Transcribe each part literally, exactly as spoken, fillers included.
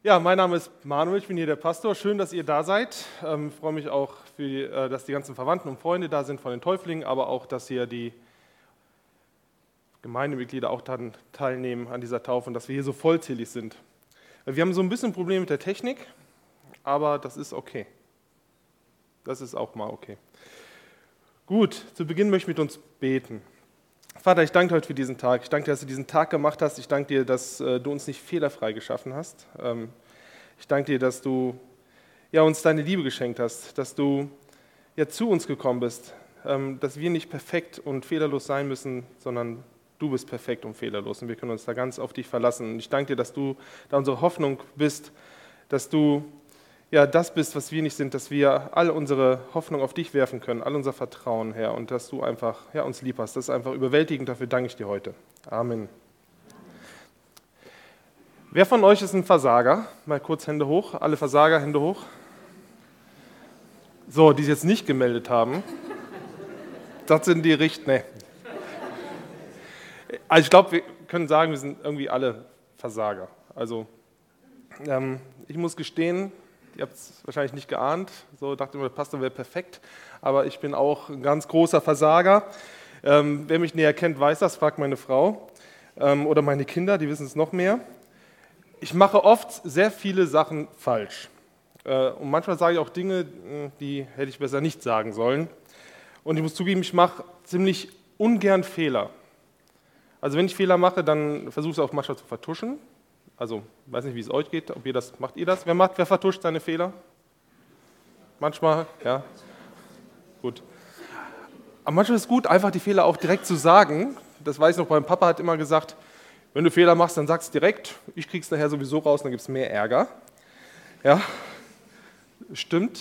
Ja, mein Name ist Manuel, ich bin hier der Pastor. Schön, dass ihr da seid. Ähm, ich freue mich auch, für die, äh, dass die ganzen Verwandten und Freunde da sind von den Täuflingen, aber auch, dass hier die Gemeindemitglieder auch dann teilnehmen an dieser Taufe und dass wir hier so vollzählig sind. Wir haben so ein bisschen ein Problem mit der Technik, aber das ist okay. Das ist auch mal okay. Gut, zu Beginn möchte ich mit uns beten. Vater, ich danke dir heute für diesen Tag. Ich danke dir, dass du diesen Tag gemacht hast. Ich danke dir, dass äh, du uns nicht fehlerfrei geschaffen hast. Ähm, ich danke dir, dass du ja, uns deine Liebe geschenkt hast, dass du ja, zu uns gekommen bist, ähm, dass wir nicht perfekt und fehlerlos sein müssen, sondern du bist perfekt und fehlerlos und wir können uns da ganz auf dich verlassen. Und ich danke dir, dass du da unsere Hoffnung bist, dass du ja, das bist, was wir nicht sind, dass wir all unsere Hoffnung auf dich werfen können, all unser Vertrauen, Herr, und dass du einfach ja, uns lieb hast. Das ist einfach überwältigend, dafür danke ich dir heute. Amen. Wer von euch ist ein Versager? Mal kurz Hände hoch, alle Versager, Hände hoch. So, die es jetzt nicht gemeldet haben, das sind die Richt... Nee. Also ich glaube, wir können sagen, wir sind irgendwie alle Versager. Also ähm, ich muss gestehen, ihr habt es wahrscheinlich nicht geahnt, so dachte immer, der Pastor wäre perfekt, aber ich bin auch ein ganz großer Versager. Ähm, wer mich näher kennt, weiß das, fragt meine Frau ähm, oder meine Kinder, die wissen es noch mehr. Ich mache oft sehr viele Sachen falsch äh, und manchmal sage ich auch Dinge, die hätte ich besser nicht sagen sollen. Und ich muss zugeben, ich mache ziemlich ungern Fehler. Also wenn ich Fehler mache, dann versuche ich es auch manchmal zu vertuschen. Also, ich weiß nicht, wie es euch geht, ob ihr das, macht ihr das? Wer macht, wer vertuscht seine Fehler? Manchmal, ja. Gut. Aber manchmal ist es gut, einfach die Fehler auch direkt zu sagen. Das weiß ich noch, mein Papa hat immer gesagt, wenn du Fehler machst, dann sag es direkt. Ich krieg's nachher sowieso raus, dann gibt es mehr Ärger. Ja, stimmt.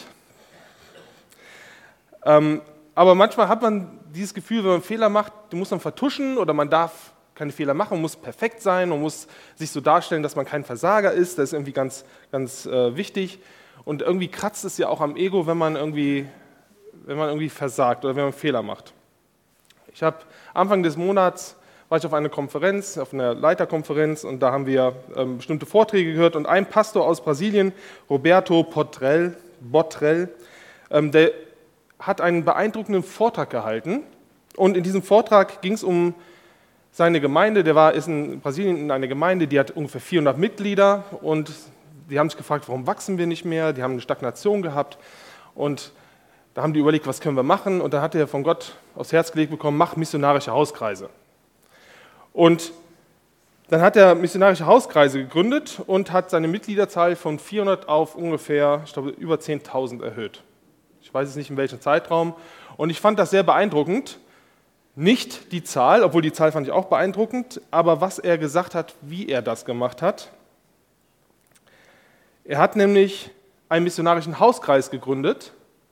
Ähm, aber manchmal hat man dieses Gefühl, wenn man Fehler macht, den muss man vertuschen oder man darf keine Fehler machen, man muss perfekt sein, man muss sich so darstellen, dass man kein Versager ist, das ist irgendwie ganz, ganz äh, wichtig. Und irgendwie kratzt es ja auch am Ego, wenn man irgendwie, wenn man irgendwie versagt oder wenn man Fehler macht. Ich habe Anfang des Monats war ich auf einer Konferenz, auf einer Leiterkonferenz und da haben wir ähm, bestimmte Vorträge gehört und ein Pastor aus Brasilien, Roberto Botrel, Botrel, ähm, der hat einen beeindruckenden Vortrag gehalten und in diesem Vortrag ging es um seine Gemeinde. Der war, ist in Brasilien in einer Gemeinde, die hat ungefähr vierhundert Mitglieder und die haben sich gefragt, warum wachsen wir nicht mehr? Die haben eine Stagnation gehabt und da haben die überlegt, was können wir machen? Und da hat er von Gott aufs Herz gelegt bekommen, mach missionarische Hauskreise. Und dann hat er missionarische Hauskreise gegründet und hat seine Mitgliederzahl von vierhundert auf ungefähr, ich glaube, über zehntausend erhöht. Ich weiß es nicht, in welchem Zeitraum. Und ich fand das sehr beeindruckend. Nicht die Zahl, obwohl die Zahl fand ich auch beeindruckend, aber was er gesagt hat, wie er das gemacht hat. Er hat nämlich einen missionarischen Hauskreis gegründet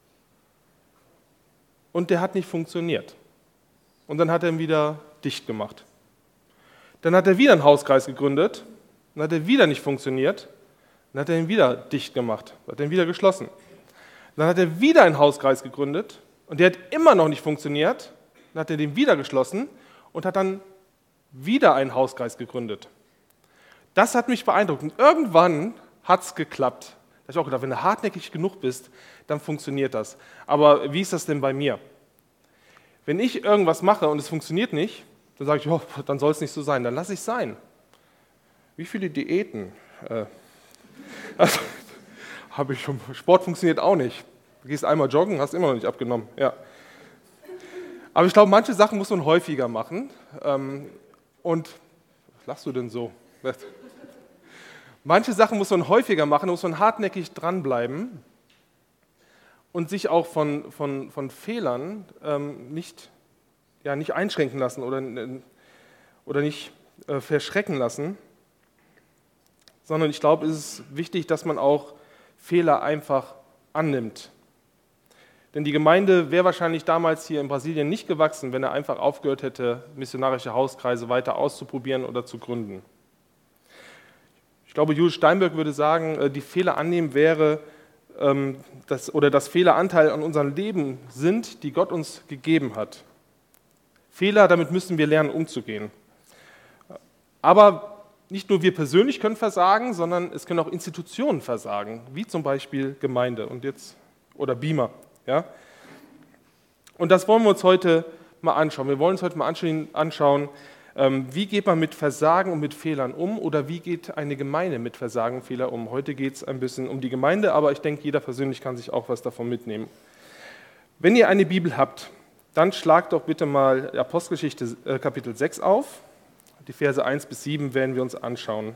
und der hat nicht funktioniert. Und dann hat er ihn wieder dicht gemacht. Dann hat er wieder einen Hauskreis gegründet, dann hat er wieder nicht funktioniert, dann hat er ihn wieder dicht gemacht, dann hat er ihn wieder geschlossen. Dann hat er wieder einen Hauskreis gegründet und der hat immer noch nicht funktioniert. Dann hat er den wieder geschlossen und hat dann wieder einen Hauskreis gegründet. Das hat mich beeindruckt. Und irgendwann hat es geklappt. Da habe ich auch gedacht, wenn du hartnäckig genug bist, dann funktioniert das. Aber wie ist das denn bei mir? Wenn ich irgendwas mache und es funktioniert nicht, dann sage ich, oh, dann soll es nicht so sein, dann lasse ich es sein. Wie viele Diäten? Äh, also, habe ich schon. Sport funktioniert auch nicht. Du gehst einmal joggen, hast immer noch nicht abgenommen. Ja. Aber ich glaube, manche Sachen muss man häufiger machen. Und was lachst du denn so? Manche Sachen muss man häufiger machen, da muss man hartnäckig dranbleiben und sich auch von, von, von Fehlern ähm, nicht, ja, nicht einschränken lassen oder, oder nicht äh, verschrecken lassen. Sondern ich glaube, es ist wichtig, dass man auch Fehler einfach annimmt. Denn die Gemeinde wäre wahrscheinlich damals hier in Brasilien nicht gewachsen, wenn er einfach aufgehört hätte, missionarische Hauskreise weiter auszuprobieren oder zu gründen. Ich glaube, Julius Steinberg würde sagen, die Fehler annehmen wäre, dass, oder das Fehleranteil an unserem Leben sind, die Gott uns gegeben hat. Fehler, damit müssen wir lernen, umzugehen. Aber nicht nur wir persönlich können versagen, sondern es können auch Institutionen versagen, wie zum Beispiel Gemeinde und jetzt, oder Beamer. Ja? Und das wollen wir uns heute mal anschauen. Wir wollen uns heute mal anschauen, wie geht man mit Versagen und mit Fehlern um oder wie geht eine Gemeinde mit Versagen und Fehlern um. Heute geht es ein bisschen um die Gemeinde, aber ich denke, jeder persönlich kann sich auch was davon mitnehmen. Wenn ihr eine Bibel habt, dann schlagt doch bitte mal Apostelgeschichte äh, Kapitel sechs auf. Die Verse eins bis sieben werden wir uns anschauen.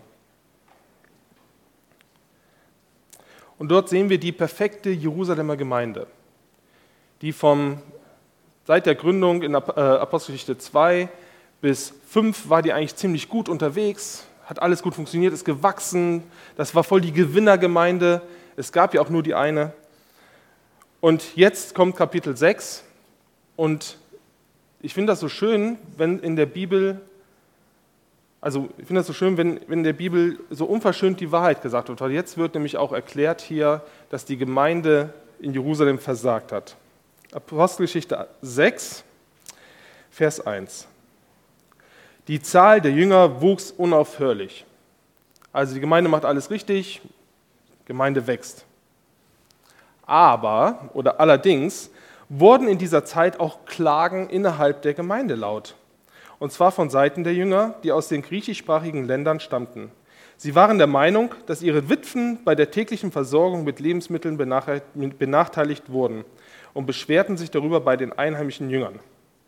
Und dort sehen wir die perfekte Jerusalemer Gemeinde, die vom, seit der Gründung in Apostelgeschichte zwei bis fünf war die eigentlich ziemlich gut unterwegs, hat alles gut funktioniert, ist gewachsen, das war voll die Gewinnergemeinde, es gab ja auch nur die eine. Und jetzt kommt Kapitel sechs und ich finde das so schön, wenn in der Bibel, also ich finde das so schön, wenn, wenn in der Bibel so unverschönt die Wahrheit gesagt wird, weil jetzt wird nämlich auch erklärt hier, dass die Gemeinde in Jerusalem versagt hat. Apostelgeschichte sechs, Vers eins. Die Zahl der Jünger wuchs unaufhörlich. Also die Gemeinde macht alles richtig, Gemeinde wächst. Aber, oder allerdings, wurden in dieser Zeit auch Klagen innerhalb der Gemeinde laut. Und zwar von Seiten der Jünger, die aus den griechischsprachigen Ländern stammten. Sie waren der Meinung, dass ihre Witwen bei der täglichen Versorgung mit Lebensmitteln benachteiligt wurden und beschwerten sich darüber bei den einheimischen Jüngern.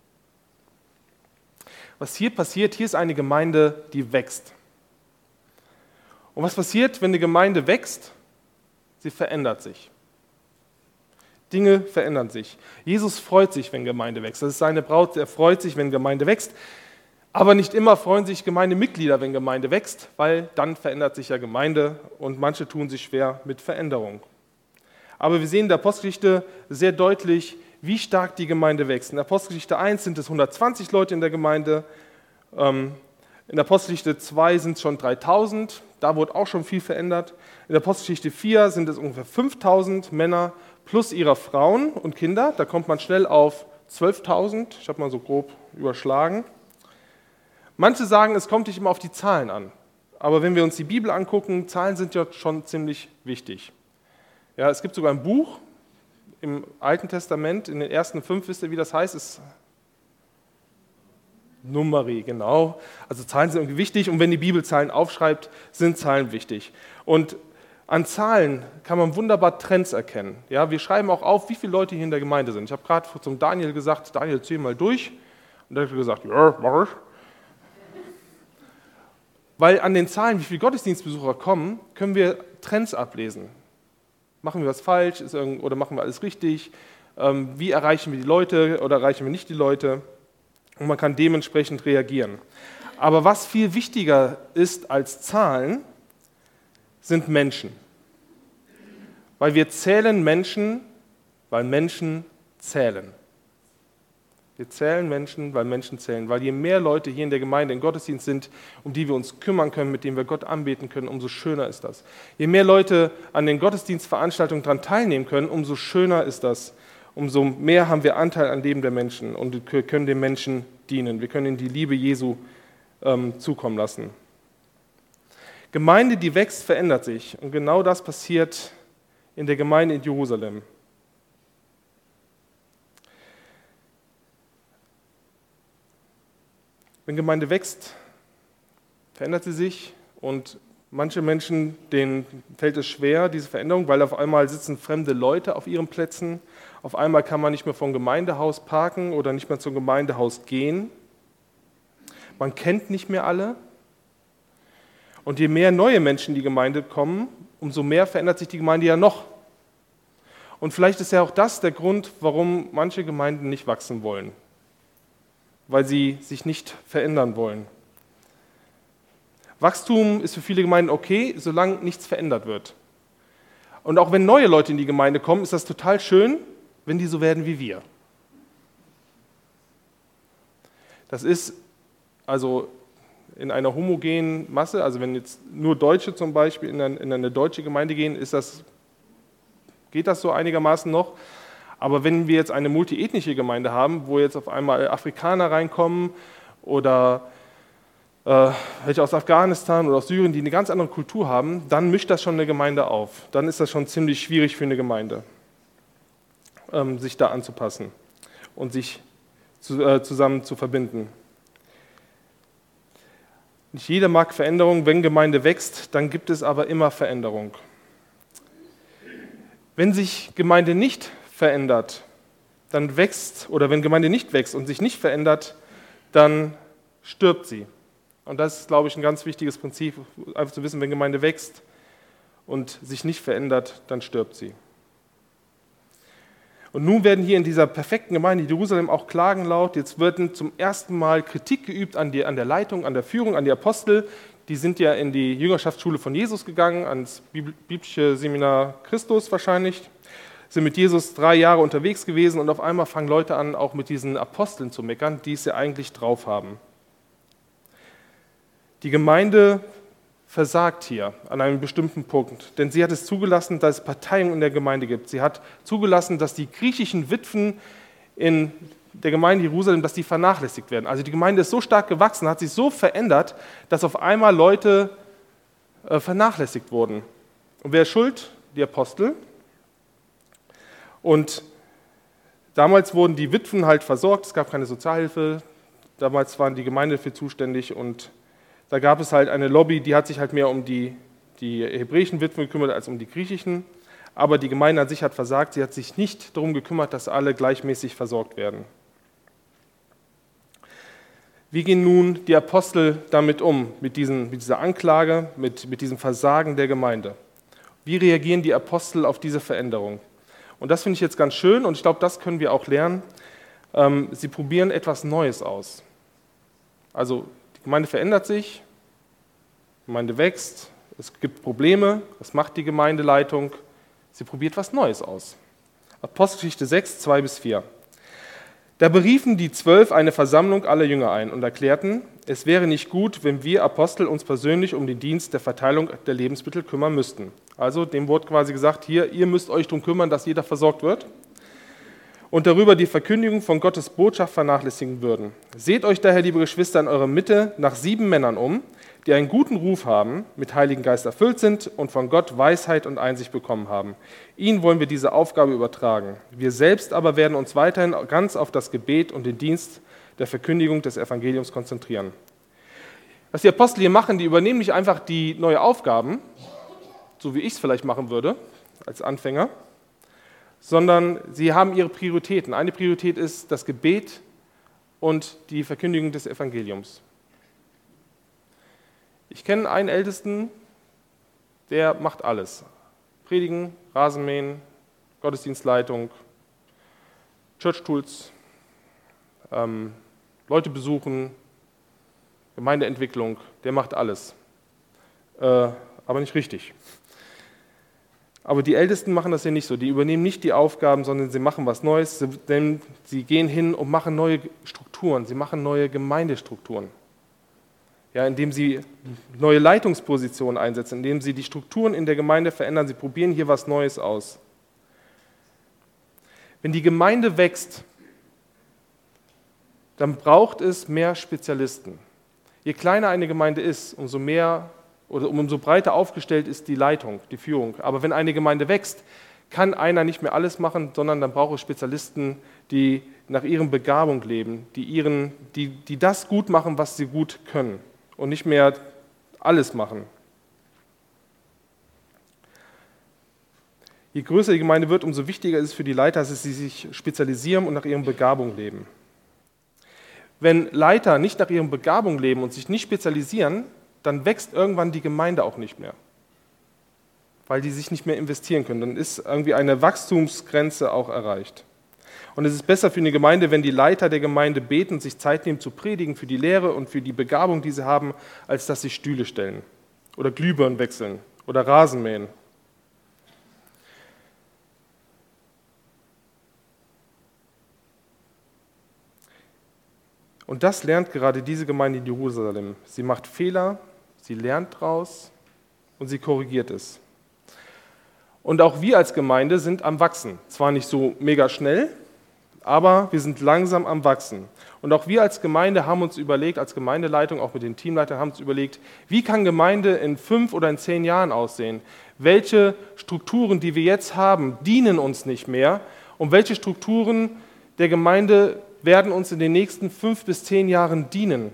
Was hier passiert, hier ist eine Gemeinde, die wächst. Und was passiert, wenn eine Gemeinde wächst? Sie verändert sich. Dinge verändern sich. Jesus freut sich, wenn Gemeinde wächst. Das ist seine Braut, er freut sich, wenn Gemeinde wächst. Aber nicht immer freuen sich Gemeindemitglieder, wenn Gemeinde wächst, weil dann verändert sich ja Gemeinde und manche tun sich schwer mit Veränderung. Aber wir sehen in der Apostelgeschichte sehr deutlich, wie stark die Gemeinde wächst. In der Apostelgeschichte eins sind es hundertzwanzig Leute in der Gemeinde, in der Apostelgeschichte zwei sind es schon dreitausend, da wurde auch schon viel verändert. In der Apostelgeschichte vier sind es ungefähr fünftausend Männer plus ihrer Frauen und Kinder, da kommt man schnell auf zwölftausend, ich habe mal so grob überschlagen. Manche sagen, es kommt nicht immer auf die Zahlen an, aber wenn wir uns die Bibel angucken, Zahlen sind ja schon ziemlich wichtig. Ja, es gibt sogar ein Buch, im Alten Testament, in den ersten fünf, wisst ihr, wie das heißt? Ist Numeri, genau. Also Zahlen sind irgendwie wichtig und wenn die Bibel Zahlen aufschreibt, sind Zahlen wichtig. Und an Zahlen kann man wunderbar Trends erkennen. Ja, wir schreiben auch auf, wie viele Leute hier in der Gemeinde sind. Ich habe gerade zum Daniel gesagt, Daniel, zähl mal durch. Und er hat gesagt, ja, mach ich. Weil an den Zahlen, wie viele Gottesdienstbesucher kommen, können wir Trends ablesen. Machen wir was falsch ist irgend, oder machen wir alles richtig? Ähm, wie erreichen wir die Leute oder erreichen wir nicht die Leute? Und man kann dementsprechend reagieren. Aber was viel wichtiger ist als Zahlen, sind Menschen. Weil wir zählen Menschen, weil Menschen zählen. Wir zählen Menschen, weil Menschen zählen. Weil je mehr Leute hier in der Gemeinde im Gottesdienst sind, um die wir uns kümmern können, mit denen wir Gott anbeten können, umso schöner ist das. Je mehr Leute an den Gottesdienstveranstaltungen daran teilnehmen können, umso schöner ist das. Umso mehr haben wir Anteil am Leben der Menschen und wir können den Menschen dienen. Wir können ihnen die Liebe Jesu ähm, zukommen lassen. Gemeinde, die wächst, verändert sich. Und genau das passiert in der Gemeinde in Jerusalem. Wenn Gemeinde wächst, verändert sie sich und manche Menschen, denen fällt es schwer, diese Veränderung, weil auf einmal sitzen fremde Leute auf ihren Plätzen, auf einmal kann man nicht mehr vom Gemeindehaus parken oder nicht mehr zum Gemeindehaus gehen. Man kennt nicht mehr alle. Und je mehr neue Menschen in die Gemeinde kommen, umso mehr verändert sich die Gemeinde ja noch. Und vielleicht ist ja auch das der Grund, warum manche Gemeinden nicht wachsen wollen. Weil sie sich nicht verändern wollen. Wachstum ist für viele Gemeinden okay, solange nichts verändert wird. Und auch wenn neue Leute in die Gemeinde kommen, ist das total schön, wenn die so werden wie wir. Das ist also in einer homogenen Masse, also wenn jetzt nur Deutsche zum Beispiel in eine, in eine deutsche Gemeinde gehen, ist das, geht das so einigermaßen noch. Aber wenn wir jetzt eine multiethnische Gemeinde haben, wo jetzt auf einmal Afrikaner reinkommen oder äh, welche aus Afghanistan oder aus Syrien, die eine ganz andere Kultur haben, dann mischt das schon eine Gemeinde auf. Dann ist das schon ziemlich schwierig für eine Gemeinde, ähm, sich da anzupassen und sich zu, äh, zusammen zu verbinden. Nicht jeder mag Veränderung. Wenn Gemeinde wächst, dann gibt es aber immer Veränderung. Wenn sich Gemeinde nicht verändert, dann wächst, oder wenn Gemeinde nicht wächst und sich nicht verändert, dann stirbt sie. Und das ist, glaube ich, ein ganz wichtiges Prinzip, einfach zu wissen, wenn Gemeinde wächst und sich nicht verändert, dann stirbt sie. Und nun werden hier in dieser perfekten Gemeinde in Jerusalem auch Klagen laut. Jetzt wird zum ersten Mal Kritik geübt an, die, an der Leitung, an der Führung, an die Apostel. Die sind ja in die Jüngerschaftsschule von Jesus gegangen, ans biblische Seminar Christus wahrscheinlich, sind mit Jesus drei Jahre unterwegs gewesen und auf einmal fangen Leute an, auch mit diesen Aposteln zu meckern, die es ja eigentlich drauf haben. Die Gemeinde versagt hier an einem bestimmten Punkt, denn sie hat es zugelassen, dass es Parteiung in der Gemeinde gibt. Sie hat zugelassen, dass die griechischen Witwen in der Gemeinde Jerusalem, dass die vernachlässigt werden. Also die Gemeinde ist so stark gewachsen, hat sich so verändert, dass auf einmal Leute äh, vernachlässigt wurden. Und wer ist schuld? Die Apostel. Und damals wurden die Witwen halt versorgt, es gab keine Sozialhilfe, damals waren die Gemeinde dafür zuständig und da gab es halt eine Lobby, die hat sich halt mehr um die, die hebräischen Witwen gekümmert als um die griechischen. Aber die Gemeinde an sich hat versagt, sie hat sich nicht darum gekümmert, dass alle gleichmäßig versorgt werden. Wie gehen nun die Apostel damit um, mit, diesen, mit dieser Anklage, mit, mit diesem Versagen der Gemeinde? Wie reagieren die Apostel auf diese Veränderung? Und das finde ich jetzt ganz schön und ich glaube, das können wir auch lernen. Ähm, sie probieren etwas Neues aus. Also die Gemeinde verändert sich, die Gemeinde wächst, es gibt Probleme, was macht die Gemeindeleitung? Sie probiert was Neues aus. Apostelgeschichte sechs, zwei bis vier. Da beriefen die Zwölf eine Versammlung aller Jünger ein und erklärten, es wäre nicht gut, wenn wir Apostel uns persönlich um den Dienst der Verteilung der Lebensmittel kümmern müssten. Also dem wurde quasi gesagt, hier, ihr müsst euch darum kümmern, dass jeder versorgt wird. Und darüber die Verkündigung von Gottes Botschaft vernachlässigen würden. Seht euch daher, liebe Geschwister, in eurer Mitte nach sieben Männern um, die einen guten Ruf haben, mit Heiligen Geist erfüllt sind und von Gott Weisheit und Einsicht bekommen haben. Ihnen wollen wir diese Aufgabe übertragen. Wir selbst aber werden uns weiterhin ganz auf das Gebet und den Dienst der Verkündigung des Evangeliums konzentrieren. Was die Apostel hier machen, die übernehmen nicht einfach die neuen Aufgaben, so wie ich es vielleicht machen würde, als Anfänger, sondern sie haben ihre Prioritäten. Eine Priorität ist das Gebet und die Verkündigung des Evangeliums. Ich kenne einen Ältesten, der macht alles. Predigen, Rasenmähen, Gottesdienstleitung, Church Tools, ähm, Leute besuchen, Gemeindeentwicklung, der macht alles. Äh, aber nicht richtig. Aber die Ältesten machen das ja nicht so. Die übernehmen nicht die Aufgaben, sondern sie machen was Neues, denn sie gehen hin und machen neue Strukturen, sie machen neue Gemeindestrukturen. Ja, indem sie neue Leitungspositionen einsetzen, indem sie die Strukturen in der Gemeinde verändern, sie probieren hier was Neues aus. Wenn die Gemeinde wächst, dann braucht es mehr Spezialisten. Je kleiner eine Gemeinde ist, umso mehr oder umso breiter aufgestellt ist die Leitung, die Führung. Aber wenn eine Gemeinde wächst, kann einer nicht mehr alles machen, sondern dann braucht es Spezialisten, die nach ihren Begabung leben, die, ihren, die, die das gut machen, was sie gut können und nicht mehr alles machen. Je größer die Gemeinde wird, umso wichtiger ist es für die Leiter, dass sie sich spezialisieren und nach ihren Begabung leben. Wenn Leiter nicht nach ihren Begabung leben und sich nicht spezialisieren, dann wächst irgendwann die Gemeinde auch nicht mehr, weil die sich nicht mehr investieren können. Dann ist irgendwie eine Wachstumsgrenze auch erreicht. Und es ist besser für eine Gemeinde, wenn die Leiter der Gemeinde beten und sich Zeit nehmen zu predigen für die Lehre und für die Begabung, die sie haben, als dass sie Stühle stellen oder Glühbirnen wechseln oder Rasen mähen. Und das lernt gerade diese Gemeinde in Jerusalem. Sie macht Fehler, sie lernt daraus und sie korrigiert es. Und auch wir als Gemeinde sind am Wachsen. Zwar nicht so mega schnell, aber wir sind langsam am Wachsen. Und auch wir als Gemeinde haben uns überlegt, als Gemeindeleitung, auch mit den Teamleitern, haben uns überlegt, wie kann Gemeinde in fünf oder in zehn Jahren aussehen? Welche Strukturen, die wir jetzt haben, dienen uns nicht mehr? Und welche Strukturen der Gemeinde werden uns in den nächsten fünf bis zehn Jahren dienen?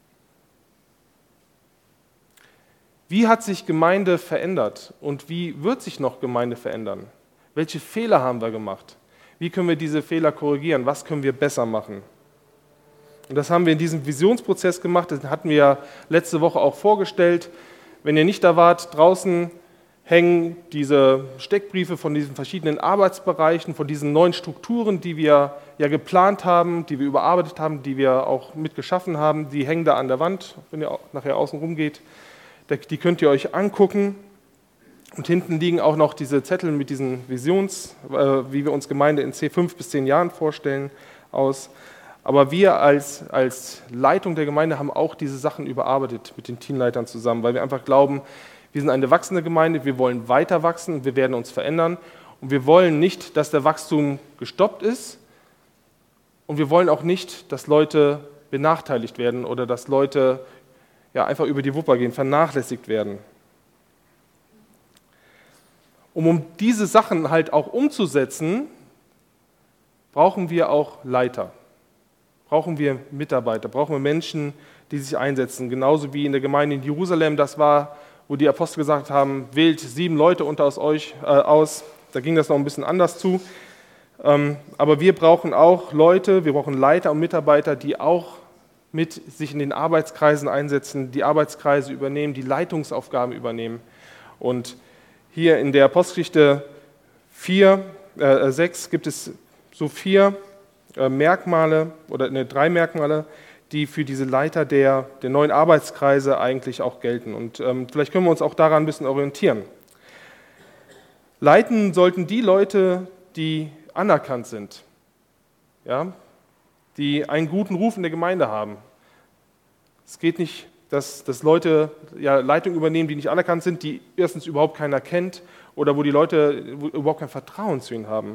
Wie hat sich Gemeinde verändert und wie wird sich noch Gemeinde verändern? Welche Fehler haben wir gemacht? Wie können wir diese Fehler korrigieren? Was können wir besser machen? Und das haben wir in diesem Visionsprozess gemacht, das hatten wir ja letzte Woche auch vorgestellt. Wenn ihr nicht da wart, draußen hängen diese Steckbriefe von diesen verschiedenen Arbeitsbereichen, von diesen neuen Strukturen, die wir ja geplant haben, die wir überarbeitet haben, die wir auch mitgeschaffen haben. Die hängen da an der Wand, wenn ihr nachher außen rumgeht. Die könnt ihr euch angucken. Und hinten liegen auch noch diese Zettel mit diesen Visions, wie wir uns Gemeinde in fünf bis zehn Jahren vorstellen, aus. Aber wir als, als Leitung der Gemeinde haben auch diese Sachen überarbeitet mit den Teamleitern zusammen, weil wir einfach glauben, wir sind eine wachsende Gemeinde, wir wollen weiter wachsen, wir werden uns verändern und wir wollen nicht, dass der Wachstum gestoppt ist und wir wollen auch nicht, dass Leute benachteiligt werden oder dass Leute ja, einfach über die Wupper gehen, vernachlässigt werden. Um, um diese Sachen halt auch umzusetzen, brauchen wir auch Leiter. Brauchen wir Mitarbeiter, brauchen wir Menschen, die sich einsetzen. Genauso wie in der Gemeinde in Jerusalem das war, wo die Apostel gesagt haben, wählt sieben Leute unter aus euch äh, aus. Da ging das noch ein bisschen anders zu. Ähm, aber wir brauchen auch Leute, wir brauchen Leiter und Mitarbeiter, die auch mit sich in den Arbeitskreisen einsetzen, die Arbeitskreise übernehmen, die Leitungsaufgaben übernehmen. Und hier in der Apostelgeschichte vier, äh, sechs gibt es so vier Merkmale oder ne, drei Merkmale, die für diese Leiter der, der neuen Arbeitskreise eigentlich auch gelten. Und ähm, vielleicht können wir uns auch daran ein bisschen orientieren. Leiten sollten die Leute, die anerkannt sind, ja, die einen guten Ruf in der Gemeinde haben. Es geht nicht, dass, dass Leute ja, Leitung übernehmen, die nicht anerkannt sind, die erstens überhaupt keiner kennt oder wo die Leute überhaupt kein Vertrauen zu ihnen haben.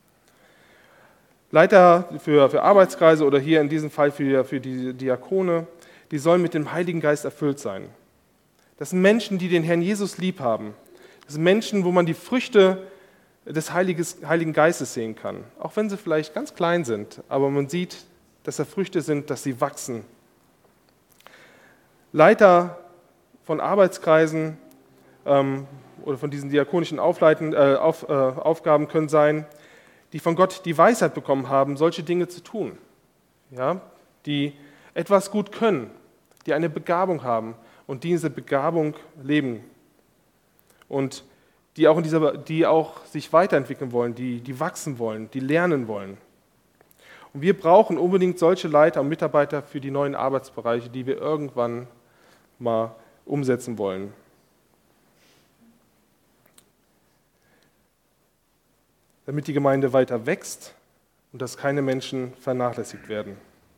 Leiter für, für Arbeitskreise oder hier in diesem Fall für, für die Diakone, die sollen mit dem Heiligen Geist erfüllt sein. Das sind Menschen, die den Herrn Jesus lieb haben. Das sind Menschen, wo man die Früchte des Heiliges, Heiligen Geistes sehen kann. Auch wenn sie vielleicht ganz klein sind, aber man sieht, dass da Früchte sind, dass sie wachsen. Leiter von Arbeitskreisen ähm, oder von diesen diakonischen Aufleiten, äh, auf, äh, Aufgaben können sein, die von Gott die Weisheit bekommen haben, solche Dinge zu tun, ja, die etwas gut können, die eine Begabung haben und diese Begabung leben und die auch, in dieser, die auch sich weiterentwickeln wollen, die, die wachsen wollen, die lernen wollen. Und wir brauchen unbedingt solche Leiter und Mitarbeiter für die neuen Arbeitsbereiche, die wir irgendwann mal umsetzen wollen. Damit die Gemeinde weiter wächst und dass keine Menschen vernachlässigt werden.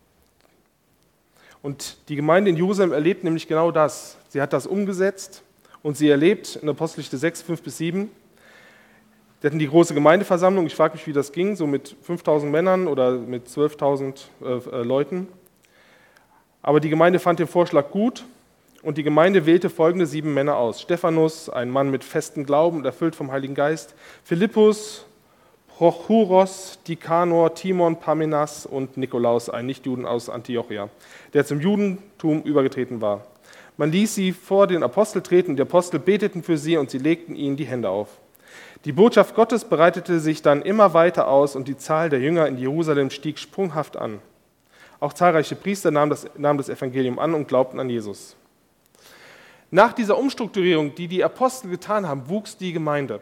Und die Gemeinde in Jerusalem erlebt nämlich genau das. Sie hat das umgesetzt und sie erlebt in Apostelgeschichte sechs, fünf bis sieben. Sie hatten die große Gemeindeversammlung, ich frage mich, wie das ging, so mit fünftausend Männern oder mit zwölftausend äh, Leuten. Aber die Gemeinde fand den Vorschlag gut und die Gemeinde wählte folgende sieben Männer aus. Stephanus, ein Mann mit festem Glauben und erfüllt vom Heiligen Geist. Philippus, Prochorus, Nikanor, Timon, Parmenas und Nikolaus, ein Nichtjuden aus Antiochia, der zum Judentum übergetreten war. Man ließ sie vor den Apostel treten und die Apostel beteten für sie und sie legten ihnen die Hände auf. Die Botschaft Gottes breitete sich dann immer weiter aus und die Zahl der Jünger in Jerusalem stieg sprunghaft an. Auch zahlreiche Priester nahmen das, nahmen das Evangelium an und glaubten an Jesus. Nach dieser Umstrukturierung, die die Apostel getan haben, wuchs die Gemeinde.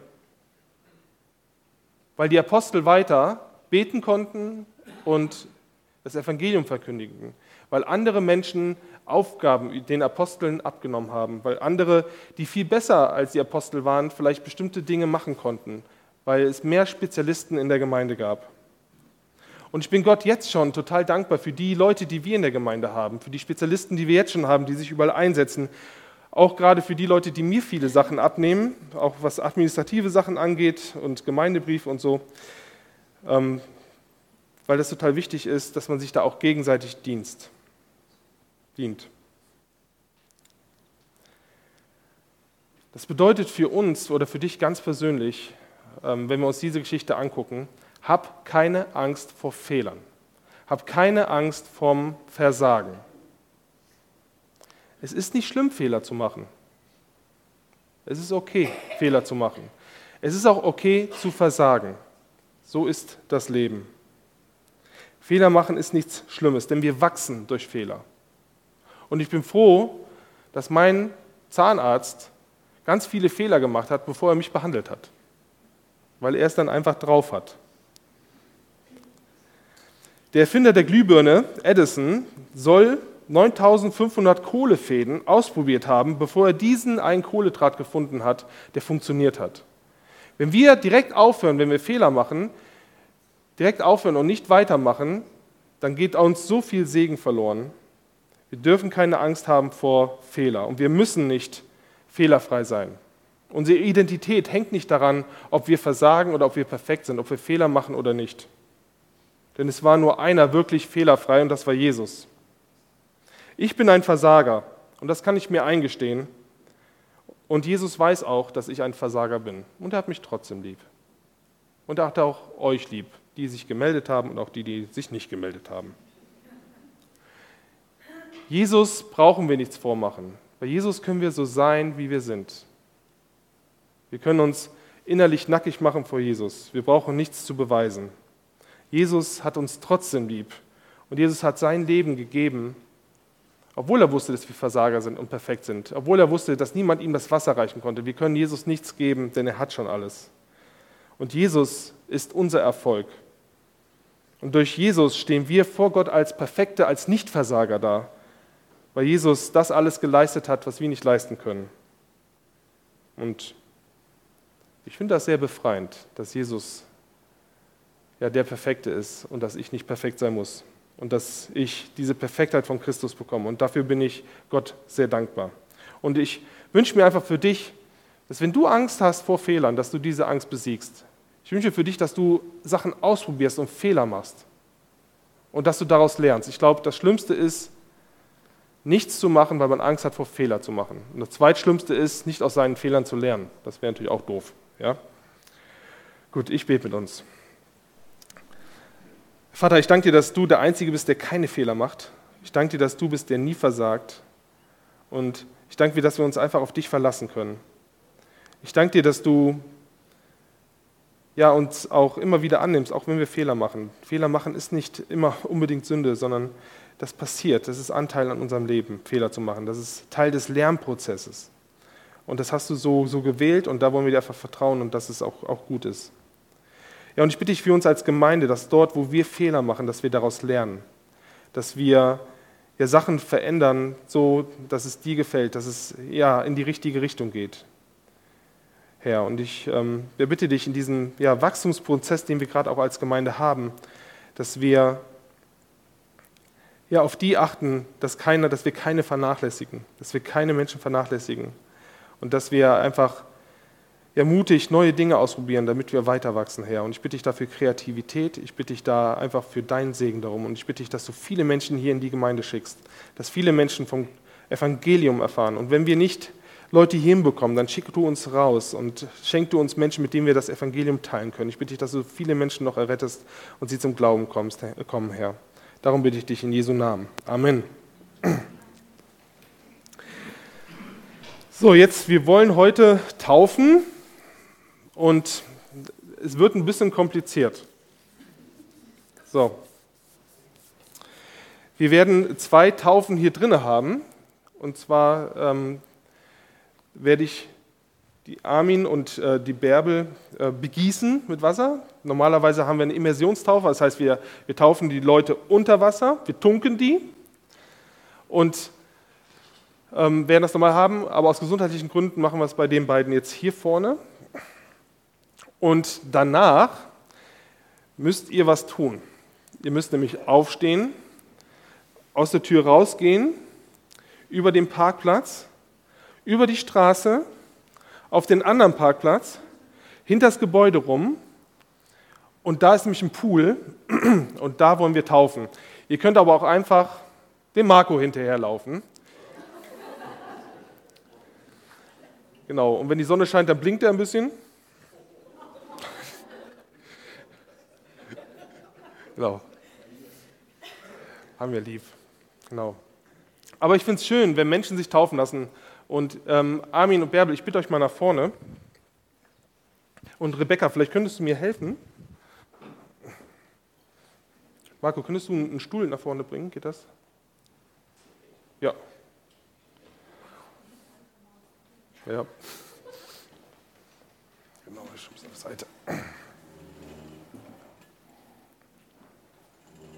Weil die Apostel weiter beten konnten und das Evangelium verkündigten. Weil andere Menschen Aufgaben den Aposteln abgenommen haben. Weil andere, die viel besser als die Apostel waren, vielleicht bestimmte Dinge machen konnten. Weil es mehr Spezialisten in der Gemeinde gab. Und ich bin Gott jetzt schon total dankbar für die Leute, die wir in der Gemeinde haben. Für die Spezialisten, die wir jetzt schon haben, die sich überall einsetzen. Auch gerade für die Leute, die mir viele Sachen abnehmen, auch was administrative Sachen angeht und Gemeindebrief und so. Ähm, weil das total wichtig ist, dass man sich da auch gegenseitig dienst, dient. Das bedeutet für uns oder für dich ganz persönlich, wenn wir uns diese Geschichte angucken, hab keine Angst vor Fehlern. Hab keine Angst vom Versagen. Es ist nicht schlimm, Fehler zu machen. Es ist okay, Fehler zu machen. Es ist auch okay, zu versagen. So ist das Leben. Fehler machen ist nichts Schlimmes, denn wir wachsen durch Fehler. Und ich bin froh, dass mein Zahnarzt ganz viele Fehler gemacht hat, bevor er mich behandelt hat, weil er es dann einfach drauf hat. Der Erfinder der Glühbirne, Edison, soll neuntausendfünfhundert Kohlefäden ausprobiert haben, bevor er diesen einen Kohledraht gefunden hat, der funktioniert hat. Wenn wir direkt aufhören, wenn wir Fehler machen, direkt aufhören und nicht weitermachen, dann geht uns so viel Segen verloren. Wir dürfen keine Angst haben vor Fehler und wir müssen nicht fehlerfrei sein. Unsere Identität hängt nicht daran, ob wir versagen oder ob wir perfekt sind, ob wir Fehler machen oder nicht. Denn es war nur einer wirklich fehlerfrei und das war Jesus. Ich bin ein Versager und das kann ich mir eingestehen. Und Jesus weiß auch, dass ich ein Versager bin. Und er hat mich trotzdem lieb. Und er hat auch euch lieb, die sich gemeldet haben und auch die, die sich nicht gemeldet haben. Jesus brauchen wir nichts vormachen. Bei Jesus können wir so sein, wie wir sind. Wir können uns innerlich nackig machen vor Jesus. Wir brauchen nichts zu beweisen. Jesus hat uns trotzdem lieb. Und Jesus hat sein Leben gegeben, obwohl er wusste, dass wir Versager sind und perfekt sind. Obwohl er wusste, dass niemand ihm das Wasser reichen konnte. Wir können Jesus nichts geben, denn er hat schon alles. Und Jesus ist unser Erfolg. Und durch Jesus stehen wir vor Gott als Perfekte, als Nichtversager da, weil Jesus das alles geleistet hat, was wir nicht leisten können. Und ich finde das sehr befreiend, dass Jesus ja der Perfekte ist und dass ich nicht perfekt sein muss und dass ich diese Perfektheit von Christus bekomme. Und dafür bin ich Gott sehr dankbar. Und ich wünsche mir einfach für dich, dass wenn du Angst hast vor Fehlern, dass du diese Angst besiegst. Ich wünsche für dich, dass du Sachen ausprobierst und Fehler machst und dass du daraus lernst. Ich glaube, das Schlimmste ist, nichts zu machen, weil man Angst hat, vor Fehler zu machen. Und das Zweitschlimmste ist, nicht aus seinen Fehlern zu lernen. Das wäre natürlich auch doof. Ja? Gut, ich bete mit uns. Vater, ich danke dir, dass du der Einzige bist, der keine Fehler macht. Ich danke dir, dass du bist, der nie versagt. Und ich danke dir, dass wir uns einfach auf dich verlassen können. Ich danke dir, dass du ja, uns auch immer wieder annimmst, auch wenn wir Fehler machen. Fehler machen ist nicht immer unbedingt Sünde, sondern das passiert, das ist Anteil an unserem Leben, Fehler zu machen. Das ist Teil des Lernprozesses. Und das hast du so, so gewählt und da wollen wir dir einfach vertrauen und dass es auch, auch gut ist. Ja, und ich bitte dich für uns als Gemeinde, dass dort, wo wir Fehler machen, dass wir daraus lernen. Dass wir ja, Sachen verändern, so dass es dir gefällt, dass es ja, in die richtige Richtung geht. Herr, und ich ähm, bitte dich in diesem ja, Wachstumsprozess, den wir gerade auch als Gemeinde haben, dass wir ja, auf die achten, dass, keiner, dass wir keine vernachlässigen, dass wir keine Menschen vernachlässigen und dass wir einfach ja, mutig neue Dinge ausprobieren, damit wir weiter wachsen, Herr. Und ich bitte dich dafür Kreativität, ich bitte dich da einfach für deinen Segen darum und ich bitte dich, dass du viele Menschen hier in die Gemeinde schickst, dass viele Menschen vom Evangelium erfahren. Und wenn wir nicht Leute hier hinbekommen, dann schick du uns raus und schenk du uns Menschen, mit denen wir das Evangelium teilen können. Ich bitte dich, dass du viele Menschen noch errettest und sie zum Glauben kommst, kommen, Herr. Darum bitte ich dich in Jesu Namen. Amen. So, jetzt, wir wollen heute taufen und es wird ein bisschen kompliziert. So. Wir werden zwei Taufen hier drin haben. Und zwar ähm, werde ich die Armin und äh, die Bärbel äh, begießen mit Wasser. Normalerweise haben wir eine Immersionstaufe, das heißt, wir, wir taufen die Leute unter Wasser, wir tunken die und ähm, werden das normal haben, aber aus gesundheitlichen Gründen machen wir es bei den beiden jetzt hier vorne. Und danach müsst ihr was tun. Ihr müsst nämlich aufstehen, aus der Tür rausgehen, über den Parkplatz, über die Straße, auf den anderen Parkplatz, hinter das Gebäude rum Und da ist nämlich ein Pool und da wollen wir taufen. Ihr könnt aber auch einfach dem Marco hinterherlaufen. Genau, und wenn die Sonne scheint, dann blinkt er ein bisschen. Genau. Haben wir lieb. Genau. Aber ich finde es schön, wenn Menschen sich taufen lassen. Und ähm, Armin und Bärbel, ich bitte euch mal nach vorne. Und Rebecca, vielleicht könntest du mir helfen. Marco, könntest du einen Stuhl nach vorne bringen? Geht das? Ja. Ja. Genau, ich schieb's auf Seite.